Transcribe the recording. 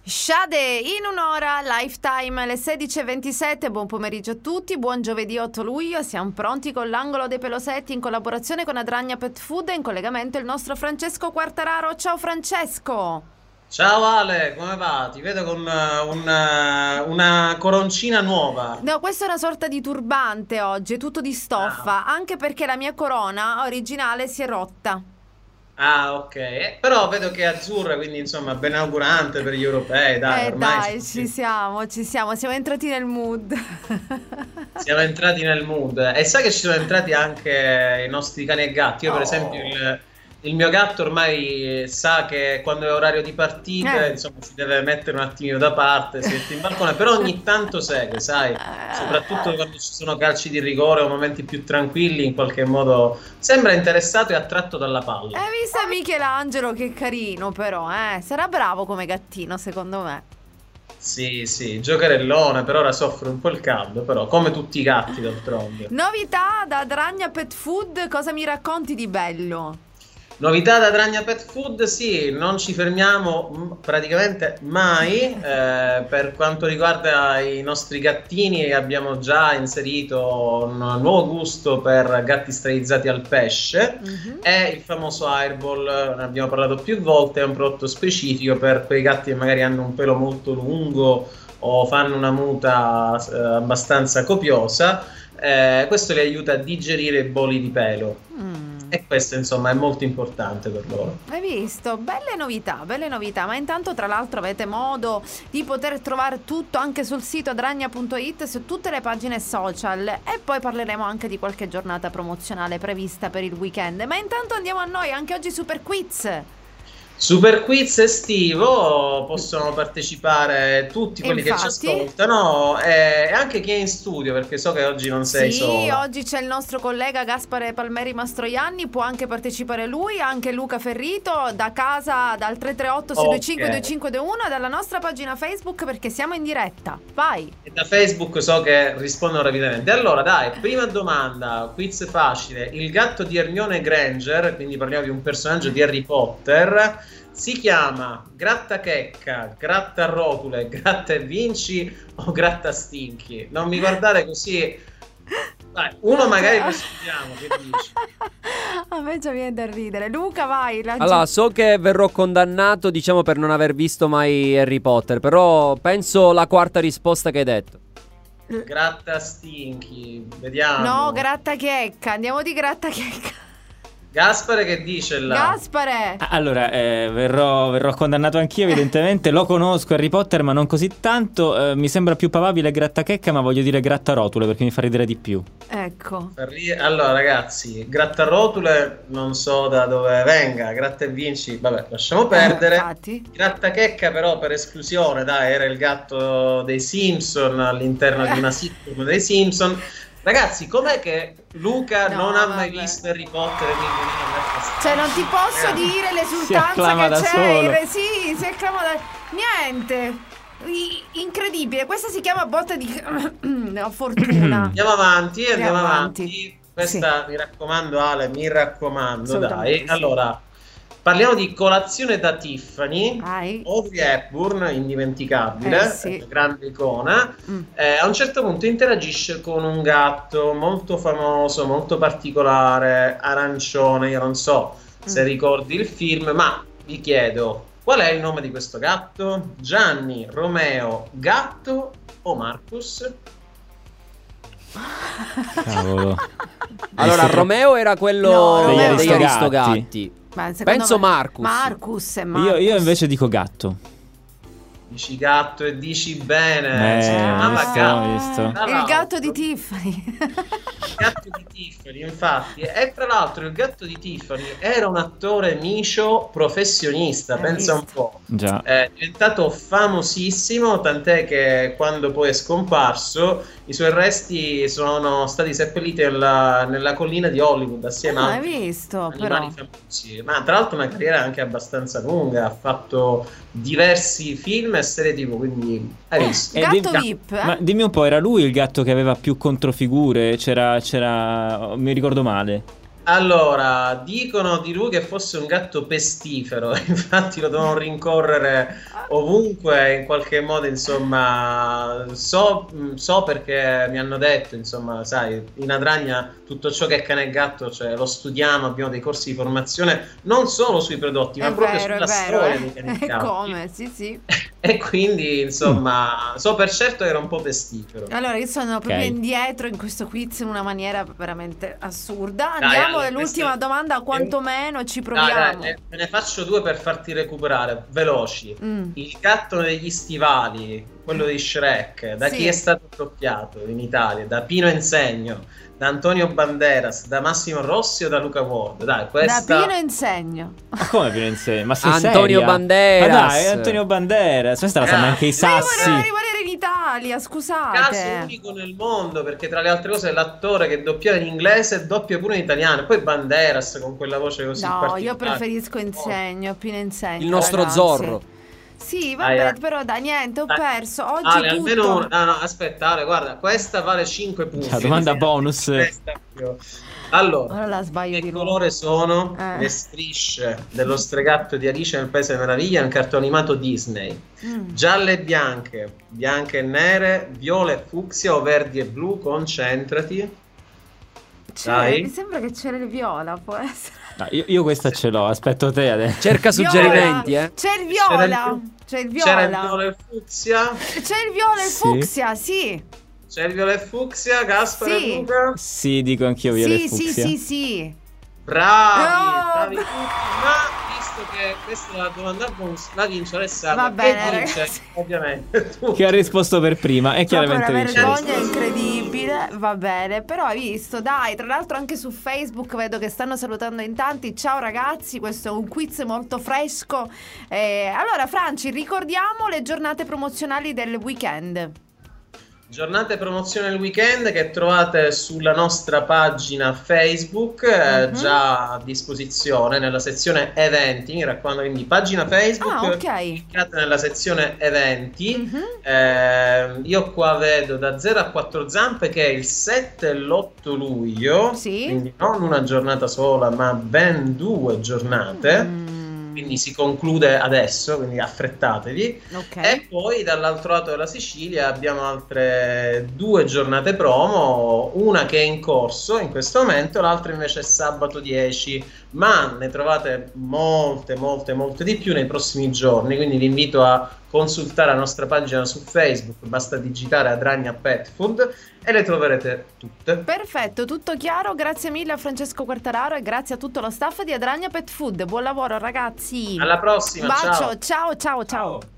Shade in un'ora, Lifetime alle 16:27. Buon pomeriggio a tutti, buon giovedì 8 luglio. Siamo pronti con l'angolo dei pelosetti in collaborazione con Adragna Pet Food e in collegamento il nostro Francesco Quartararo. Ciao Francesco. Ciao Ale, come va? Ti vedo con una coroncina nuova. No, questa è una sorta di turbante oggi, è tutto di stoffa, anche perché la mia corona originale si è rotta. Ah, ok. Però vedo che è azzurra, quindi insomma benaugurante per gli europei, dai, ormai Dai, ci siamo, siamo entrati nel mood. siamo entrati nel mood. E sai che ci sono entrati anche i nostri cani e gatti. Io per esempio il mio gatto ormai sa che quando è orario di partita, insomma, si deve mettere un attimino da parte, si mette in balcone, però ogni tanto segue, sai, soprattutto quando ci sono calci di rigore o momenti più tranquilli, in qualche modo sembra interessato e attratto dalla palla. Hai visto Michelangelo che carino però, sarà bravo come gattino secondo me. Sì, giocherellone, per ora soffre un po' il caldo, però come tutti i gatti d'altronde. Novità da Adragna Pet Food, cosa mi racconti di bello? Novità da Adragna Pet Food, sì, non ci fermiamo praticamente mai. Per quanto riguarda i nostri gattini, abbiamo già inserito un nuovo gusto per gatti sterilizzati al pesce. È il famoso Airball, ne abbiamo parlato più volte, è un prodotto specifico per quei gatti che magari hanno un pelo molto lungo o fanno una muta abbastanza copiosa. Questo li aiuta a digerire i boli di pelo. E questo insomma è molto importante per loro. Hai visto? Belle novità, ma intanto tra l'altro avete modo di poter trovare tutto anche sul sito adragna.it, su tutte le pagine social, e poi parleremo anche di qualche giornata promozionale prevista per il weekend. Ma intanto andiamo a noi, anche oggi Super Quiz. Super quiz estivo, possono partecipare tutti quelli che ci ascoltano e anche chi è in studio, perché so che oggi non sei sola. Sì, oggi c'è il nostro collega Gaspare Palmeri Mastroianni, può anche partecipare lui, anche Luca Ferrito da casa dal 338 625 2521 e dalla nostra pagina Facebook, perché siamo in diretta. Vai! E da Facebook so che rispondono rapidamente. Allora dai, prima domanda, quiz facile. Il gatto di Hermione Granger, quindi parliamo di un personaggio di Harry Potter, si chiama Grattachecca, Grattarrotule, Gratta e Vinci o Grattastinchi? Non mi guardare così. Dai, uno magari lo studiamo, che dici? A me già viene da ridere. Luca, vai. Allora, so che verrò condannato, diciamo, per non aver visto mai Harry Potter, però penso la quarta risposta che hai detto. Grattastinchi, vediamo. No, Grattachecca, andiamo di Grattachecca. Gaspare, che dice là? Gaspare! Allora, verrò condannato anch'io, evidentemente. Lo conosco Harry Potter, ma non così tanto. Mi sembra più papabile Grattachecca, ma voglio dire Grattarotule perché mi fa ridere di più. Ecco. Allora, ragazzi, Grattarotule non so da dove venga. Gratta e Vinci, vabbè, lasciamo perdere. Grattachecca, però, per esclusione, dai, era il gatto dei Simpson all'interno di una sitcom dei Simpson. Ragazzi, com'è che Luca non ha mai visto Harry Potter e cioè, non ti posso dire l'esultanza che c'è. Sì, si acclama da... Niente. Incredibile. Questa si chiama botta di fortuna. Andiamo avanti. Questa mi raccomando, Ale, mi raccomando, dai. Allora, parliamo di Colazione da Tiffany. Audrey Hepburn, indimenticabile, grande icona. A un certo punto interagisce con un gatto molto famoso, molto particolare, arancione. Io non so se ricordi il film, ma vi chiedo, qual è il nome di questo gatto? Gianni, Romeo, Gatto o Marcus? Cavolo. Allora, Romeo era quello degli Aristogatti. Penso Marcus. Io invece dico Gatto. Dici gatto e dici bene. Si chiamava Gatto. Il gatto di Tiffany. Il gatto di Tiffany, infatti. E tra l'altro il gatto di Tiffany era un attore micio professionista, pensa un po'. Già. È diventato famosissimo, tant'è che quando poi è scomparso i suoi resti sono stati seppelliti nella collina di Hollywood assieme a animali famosi. Ma tra l'altro una carriera anche abbastanza lunga, ha fatto diversi film e serie TV, quindi hai visto. Gatto VIP. Ma dimmi un po', era lui il gatto che aveva più controfigure? C'era mi ricordo male. Allora, dicono di lui che fosse un gatto pestifero, infatti lo devono rincorrere ovunque, in qualche modo, insomma, so perché mi hanno detto, insomma, sai, in Adragna tutto ciò che è cane e gatto, cioè, lo studiamo, abbiamo dei corsi di formazione non solo sui prodotti, ma proprio sulla storia dei cani e gatti. Come? Sì, sì. E quindi, insomma, so per certo che era un po' pestifero. Allora, io sono proprio indietro in questo quiz in una maniera veramente assurda. Andiamo all'ultima domanda, quantomeno ci proviamo. Dai, me ne faccio due per farti recuperare, veloci. Il gatto negli stivali, quello di Shrek, da chi è stato doppiato in Italia? Da Pino Insegno, da Antonio Banderas, da Massimo Rossi o da Luca Ward? Dai, questa... Da Pino Insegno. Ma come Pino Insegno? Ma sei Antonio seria? Banderas. Ma dai, Antonio Banderas. Questa la sanno anche i sassi. Voleva rimanere in Italia, scusate. Caso unico nel mondo, perché tra le altre cose l'attore che doppiava in inglese doppia pure in italiano. Poi Banderas con quella voce così particolare. Io preferisco Insegno, Pino Insegno. Il nostro ragazzi. Zorro. Sì, vabbè, però dai, niente, ho perso. Oggi Ale, tutto... almeno una. No, aspetta, Ale, guarda, questa vale 5 punti. La domanda bonus. Allora, ora la sbaglio che colore sono le strisce dello stregatto di Alice nel Paese delle Meraviglie, un cartone animato Disney? Gialle e bianche, bianche e nere, viola e fucsia o verdi e blu? Concentrati. Mi sembra che c'era il viola, può essere. No, io questa ce l'ho, aspetto te adesso. Cerca suggerimenti, C'è il viola. C'è il viola. C'era il viola e il fucsia? C'è il viola e il fucsia, sì. C'è il viola e fucsia, Gaspare e Luca? Sì, dico anch'io viola e fucsia. Sì. Bravi tutti, ma visto che questa è la domanda bonus, la vince Alessandra. Va bene, vince, ragazzi. ovviamente tu. Che ha risposto per prima e chiaramente una vince. vergogna incredibile, va bene, però hai visto, dai, tra l'altro anche su Facebook vedo che stanno salutando in tanti. Ciao ragazzi, questo è un quiz molto fresco. Allora Franci, ricordiamo le giornate promozionali del weekend. Giornate promozione del weekend che trovate sulla nostra pagina Facebook, già a disposizione nella sezione eventi. Mi raccomando, quindi pagina Facebook, cliccate nella sezione eventi. Io qua vedo da 0 a 4 zampe che è il 7 e l'8 luglio, quindi non una giornata sola ma ben 2 giornate. Quindi si conclude adesso, quindi affrettatevi. E poi dall'altro lato della Sicilia abbiamo altre 2 giornate promo, una che è in corso in questo momento, l'altra invece è sabato 10, ma ne trovate molte di più nei prossimi giorni, quindi vi invito a consultare la nostra pagina su Facebook, basta digitare Adragna Pet Food e le troverete tutte. Perfetto, tutto chiaro, grazie mille a Francesco Quartararo e grazie a tutto lo staff di Adragna Pet Food. Buon lavoro ragazzi. Alla prossima, bacio, ciao.